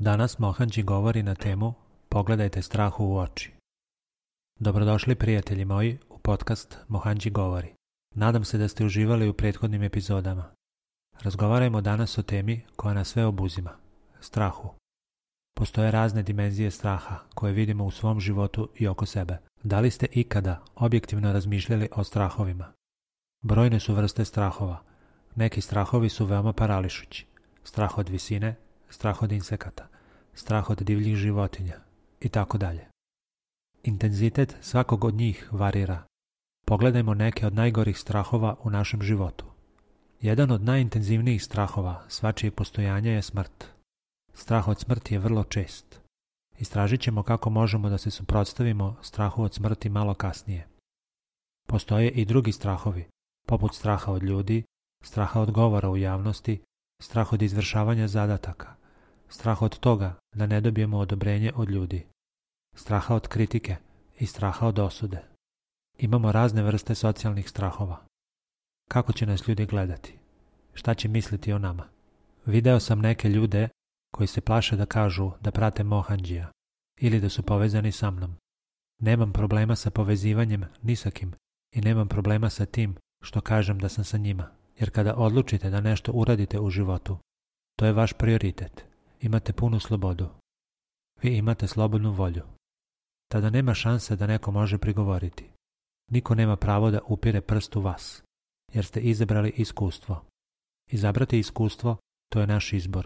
Danas Mohanji govori na temu Pogledajte strahu u oči. Dobrodošli prijatelji moji u podcast Mohanji govori. Nadam se da ste uživali u prethodnim epizodama. Razgovarajmo danas o temi koja nas sve obuzima, strahu. Postoje razne dimenzije straha koje vidimo u svom životu i oko sebe. Da li ste ikada objektivno razmišljali o strahovima? Brojne su vrste strahova. Neki strahovi su veoma parališući. Strah od visine, strah od insekata, strah od divljih životinja i tako dalje. Intenzitet svakog od njih varira. Pogledajmo neke od najgorih strahova u našem životu. Jedan od najintenzivnijih strahova svačije postojanja je smrt. Strah od smrti je vrlo čest. Istražit ćemo kako možemo da se suprotstavimo strahu od smrti malo kasnije. Postoje i drugi strahovi, poput straha od ljudi, straha od govora u javnosti, strah od izvršavanja zadataka, strah od toga da ne dobijemo odobrenje od ljudi, straha od kritike i straha od osude. Imamo razne vrste socijalnih strahova. Kako će nas ljudi gledati? Šta će misliti o nama? Video sam neke ljude koji se plaše da kažu da prate Mohanjija ili da su povezani sa mnom. Nemam problema sa povezivanjem ni sa kim i nemam problema sa tim što kažem da sam sa njima. Jer kada odlučite da nešto uradite u životu, to je vaš prioritet. Imate punu slobodu. Vi imate slobodnu volju. Tada nema šanse da neko može prigovoriti. Niko nema pravo da upire prst u vas, jer ste izabrali iskustvo. Izabrati iskustvo, to je naš izbor.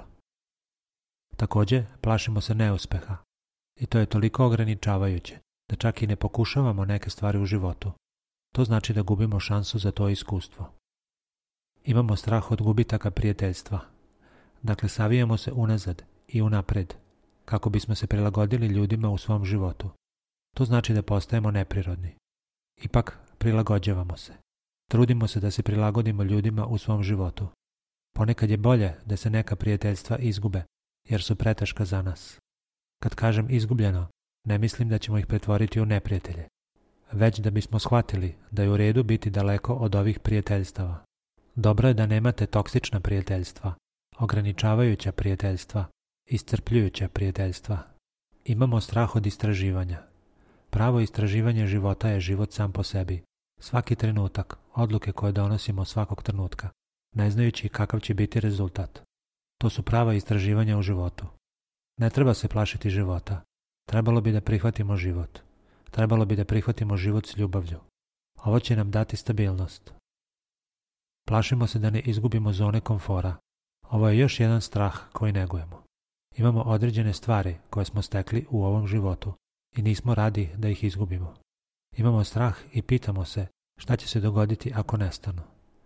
Također, plašimo se neuspeha. I to je toliko ograničavajuće, da čak i ne pokušavamo neke stvari u životu. To znači da gubimo šansu za to iskustvo. Imamo strah od gubitaka prijateljstva. Dakle, savijamo se unazad i unapred, kako bismo se prilagodili ljudima u svom životu. To znači da postajemo neprirodni. Ipak, prilagođavamo se. Trudimo se da se prilagodimo ljudima u svom životu. Ponekad je bolje da se neka prijateljstva izgube, jer su preteška za nas. Kad kažem izgubljeno, ne mislim da ćemo ih pretvoriti u neprijatelje, već da bismo shvatili da je u redu biti daleko od ovih prijateljstava. Dobro je da nemate toksična prijateljstva, ograničavajuća prijateljstva, iscrpljujuća prijateljstva. Imamo strah od istraživanja. Pravo istraživanje života je život sam po sebi. Svaki trenutak, odluke koje donosimo svakog trenutka, ne znajući kakav će biti rezultat. To su prava istraživanja u životu. Ne treba se plašiti života. Trebalo bi da prihvatimo život. Trebalo bi da prihvatimo život s ljubavlju. Ovo će nam dati stabilnost. Plašimo se da ne izgubimo zone komfora. Ovo je još jedan strah koji negujemo. Imamo određene stvari koje smo stekli u ovom životu i nismo radi da ih izgubimo. Imamo strah i pitamo se šta će se dogoditi ako nestanu.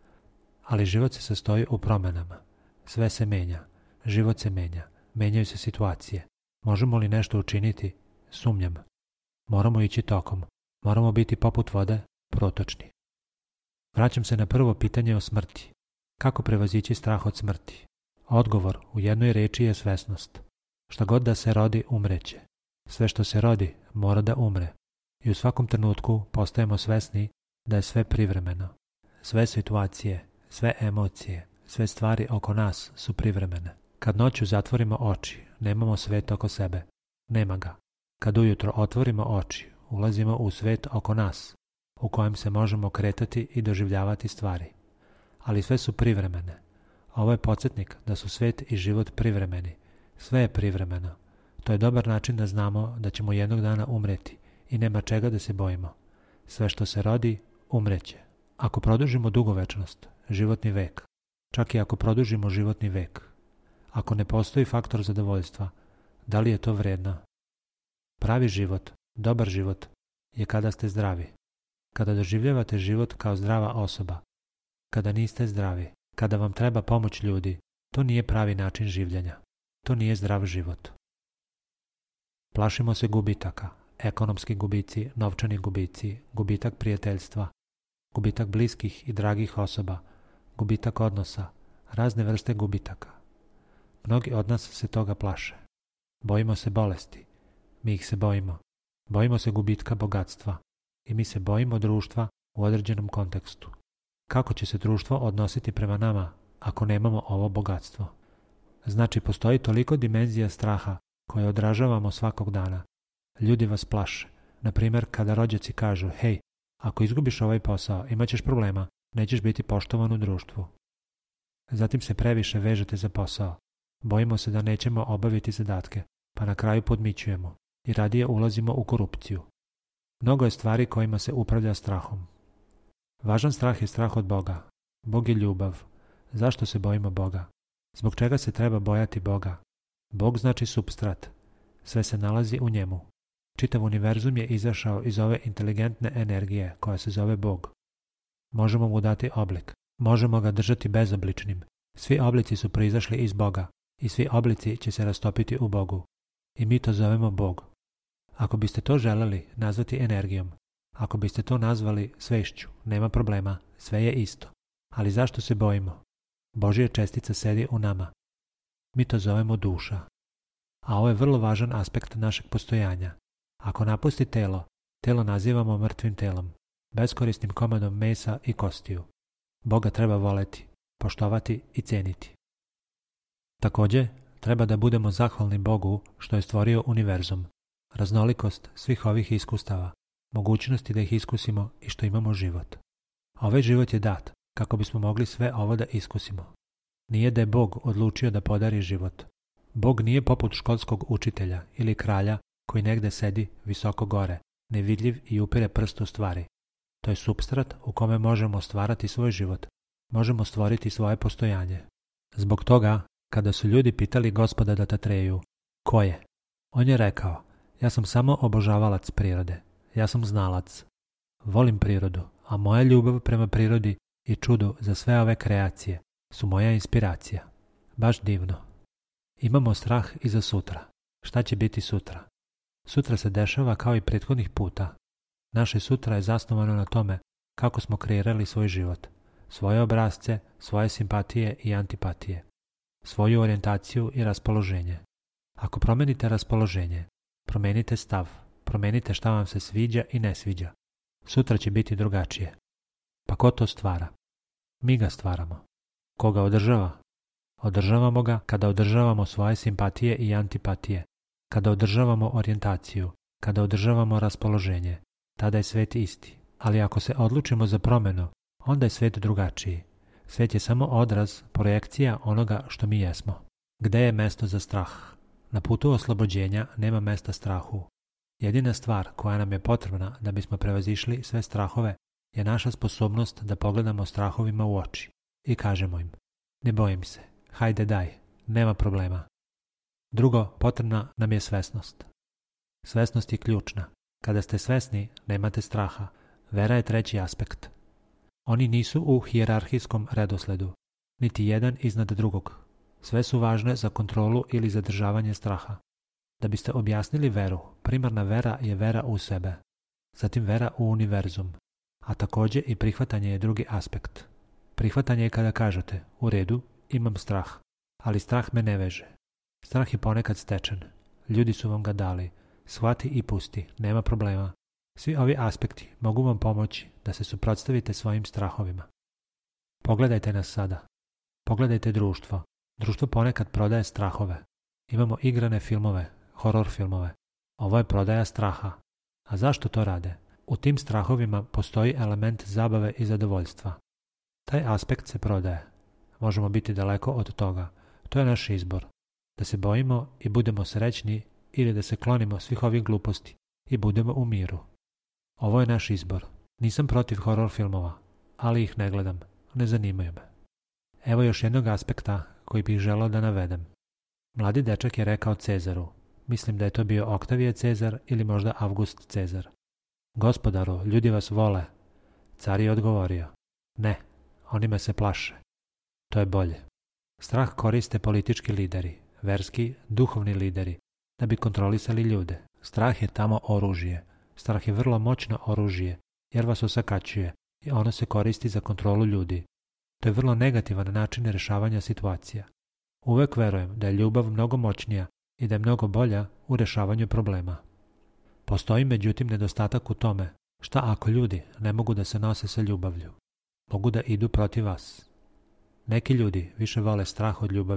Ali život se sastoji u promenama. Sve se menja. Život se menja. Menjaju se situacije. Možemo li nešto učiniti? Sumnjam. Moramo ići tokom. Moramo biti poput vode, protočni. Vraćam se na prvo pitanje o smrti. Kako prevazići strah od smrti? Odgovor u jednoj reči je svesnost. Šta god da se rodi, umreće. Sve što se rodi, mora da umre. I u svakom trenutku postajemo svesni da je sve privremeno. Sve situacije, sve emocije, sve stvari oko nas su privremene. Kad noću zatvorimo oči, nemamo svet oko sebe. Nema ga. Kad ujutro otvorimo oči, ulazimo u svet oko nas, u kojem se možemo kretati i doživljavati stvari. Ali sve su privremene. Ovo je podsjetnik da su svet i život privremeni. Sve je privremeno. To je dobar način da znamo da ćemo jednog dana umreti i nema čega da se bojimo. Sve što se rodi, umreće. Ako produžimo dugovečnost, životni vek, čak i ako produžimo životni vek, ako ne postoji faktor zadovoljstva, da li je to vredno? Pravi život, dobar život, je kada ste zdravi. Kada doživljavate život kao zdrava osoba. Kada niste zdravi, kada vam treba pomoć ljudi, to nije pravi način življenja. To nije zdrav život. Plašimo se gubitaka, ekonomski gubici, novčani gubici, gubitak prijateljstva, gubitak bliskih i dragih osoba, gubitak odnosa, razne vrste gubitaka. Mnogi od nas se toga plaše. Bojimo se bolesti. Mi ih se bojimo. Bojimo se gubitka bogatstva. I mi se bojimo društva u određenom kontekstu. Kako će se društvo odnositi prema nama ako nemamo ovo bogatstvo? Znači, postoji toliko dimenzija straha koje odražavamo svakog dana. Ljudi vas plaše. Na primjer, kada rođaci kažu, hej, ako izgubiš ovaj posao, imat ćeš problema, nećeš biti poštovan u društvu. Zatim se previše vežete za posao. Bojimo se da nećemo obaviti zadatke, pa na kraju podmićujemo i radije ulazimo u korupciju. Mnogo je stvari kojima se upravlja strahom. Važan strah je strah od Boga. Bog je ljubav. Zašto se bojimo Boga? Zbog čega se treba bojati Boga? Bog znači supstrat. Sve se nalazi u njemu. Čitav univerzum je izašao iz ove inteligentne energije koja se zove Bog. Možemo mu dati oblik. Možemo ga držati bezobličnim. Svi oblici su proizašli iz Boga i svi oblici će se rastopiti u Bogu. I mi to zovemo Bog. Ako biste to želeli nazvati energijom, ako biste to nazvali svešću, nema problema, sve je isto. Ali zašto se bojimo? Božja čestica sedi u nama. Mi to zovemo duša. A ovo je vrlo važan aspekt našeg postojanja. Ako napusti telo, telo nazivamo mrtvim telom, beskorisnim komadom mesa i kostiju. Boga treba voleti, poštovati i ceniti. Također, treba da budemo zahvalni Bogu što je stvorio univerzum, raznolikost svih ovih iskustava, mogućnosti da ih iskusimo i što imamo život. A ovaj život je dat kako bismo mogli sve ovo da iskusimo. Nije da je Bog odlučio da podari život. Bog nije poput školskog učitelja ili kralja koji negde sedi visoko gore, nevidljiv i upire prst u stvari. To je supstrat u kome možemo stvarati svoj život, možemo stvoriti svoje postojanje. Zbog toga, kada su ljudi pitali Gospoda Datatreju, ko je? On je rekao, ja sam samo obožavalac prirode, ja sam znalac. Volim prirodu, a moja ljubav prema prirodi i čudu za sve ove kreacije su moja inspiracija. Baš divno. Imamo strah i za sutra. Šta će biti sutra? Sutra se dešava kao i prethodnih puta. Naše sutra je zasnovano na tome kako smo kreirali svoj život, svoje obrasce, svoje simpatije i antipatije, svoju orijentaciju i raspoloženje. Ako promenite raspoloženje, promenite stav, promenite šta vam se sviđa i ne sviđa. Sutra će biti drugačije. Pa ko to stvara? Mi ga stvaramo. Ko ga održava? Održavamo ga kada održavamo svoje simpatije i antipatije, kada održavamo orijentaciju, kada održavamo raspoloženje. Tada je svet isti. Ali ako se odlučimo za promjenu, onda je svet drugačiji. Svet je samo odraz, projekcija onoga što mi jesmo. Gde je mesto za strah? Na putu oslobođenja nema mesta strahu. Jedina stvar koja nam je potrebna da bismo prevazišli sve strahove je naša sposobnost da pogledamo strahovima u oči i kažemo im, ne bojim se, hajde daj, nema problema. Drugo, potrebna nam je svesnost. Svesnost je ključna. Kada ste svesni, nemate straha. Vera je treći aspekt. Oni nisu u hijerarhijskom redosledu, niti jedan iznad drugog. Sve su važne za kontrolu ili zadržavanje straha. Da biste objasnili veru, primarna vera je vera u sebe, zatim vera u univerzum, a također i prihvatanje je drugi aspekt. Prihvatanje je kada kažete, u redu, imam strah, ali strah me ne veže. Strah je ponekad stečen, ljudi su vam ga dali, shvati i pusti, nema problema. Svi ovi aspekti mogu vam pomoći da se suprotstavite svojim strahovima. Pogledajte nas sada. Pogledajte društvo. Društvo ponekad prodaje strahove. Imamo igrane filmove, horor filmove. Ovo je prodaja straha. A zašto to rade? U tim strahovima postoji element zabave i zadovoljstva. Taj aspekt se prodaje. Možemo biti daleko od toga. To je naš izbor. Da se bojimo i budemo srećni ili da se klonimo svih ovih gluposti i budemo u miru. Ovo je naš izbor. Nisam protiv horor filmova, ali ih ne gledam. Ne zanimaju me. Evo još jednog aspekta koji bih želeo da navedem. Mladi dečak je rekao Cezaru, mislim da je to bio Oktavije Cezar ili možda Avgust Cezar. Gospodaru, ljudi vas vole. Car je odgovorio, ne, oni me se plaše. To je bolje. Strah koriste politički lideri, verski, duhovni lideri, da bi kontrolisali ljude. Strah je tamo oružje. Strah je vrlo moćno oružje, jer vas osakaćuje i ono se koristi za kontrolu ljudi. To je vrlo negativan način rješavanja situacija. Uvek verujem da je ljubav mnogo moćnija i da je mnogo bolja u rješavanju problema. Postoji međutim nedostatak u tome šta ako ljudi ne mogu da se nose sa ljubavlju. Mogu da idu protiv vas. Neki ljudi više vole strah od ljubavi,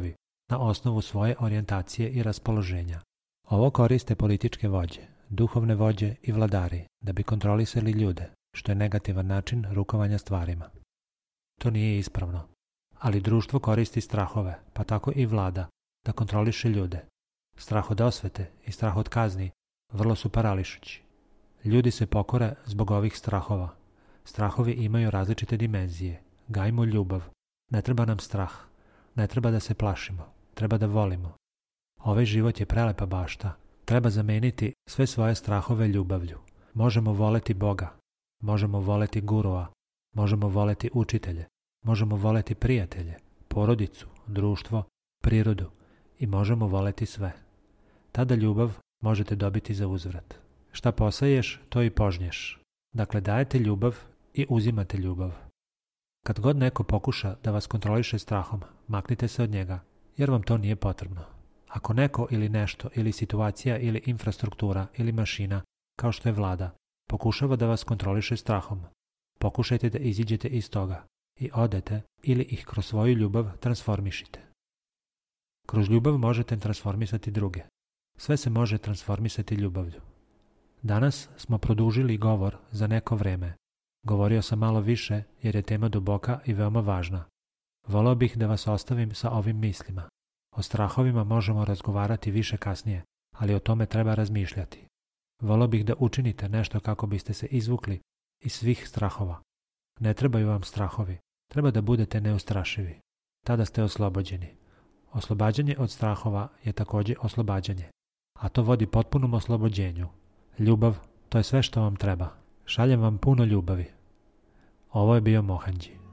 na osnovu svoje orijentacije i raspoloženja. Ovo koriste političke vođe, duhovne vođe i vladari da bi kontrolisali ljude, što je negativan način rukovanja stvarima. To nije ispravno, ali društvo koristi strahove, pa tako i vlada, da kontroliše ljude. Strah od osvete i strah od kazni vrlo su parališući. Ljudi se pokore zbog ovih strahova. Strahovi imaju različite dimenzije. Gajmo ljubav. Ne treba nam strah. Ne treba da se plašimo. Treba da volimo. Ovaj život je prelepa bašta. Treba zameniti sve svoje strahove ljubavlju. Možemo voleti Boga. Možemo voleti gurua. Možemo voleti učitelje. Možemo voleti prijatelje, porodicu, društvo, prirodu i možemo voleti sve. Tada ljubav možete dobiti za uzvrat. Šta poseješ, to i požnješ. Dakle, dajete ljubav i uzimate ljubav. Kad god neko pokuša da vas kontroliše strahom, maknite se od njega, jer vam to nije potrebno. Ako neko ili nešto, ili situacija, ili infrastruktura, ili mašina, kao što je vlada, pokušava da vas kontroliše strahom, pokušajte da iziđete iz toga i odete ili ih kroz svoju ljubav transformišite. Kroz ljubav možete transformisati druge. Sve se može transformisati ljubavlju. Danas smo produžili govor za neko vreme. Govorio sam malo više jer je tema duboka i veoma važna. Voleo bih da vas ostavim sa ovim mislima. O strahovima možemo razgovarati više kasnije, ali o tome treba razmišljati. Voleo bih da učinite nešto kako biste se izvukli iz svih strahova. Ne trebaju vam strahovi. Treba da budete neustrašivi. Tada ste oslobođeni. Oslobađanje od strahova je također oslobađanje, a to vodi potpunom oslobođenju. Ljubav, to je sve što vam treba. Šaljem vam puno ljubavi. Ovo je bio Mohanji.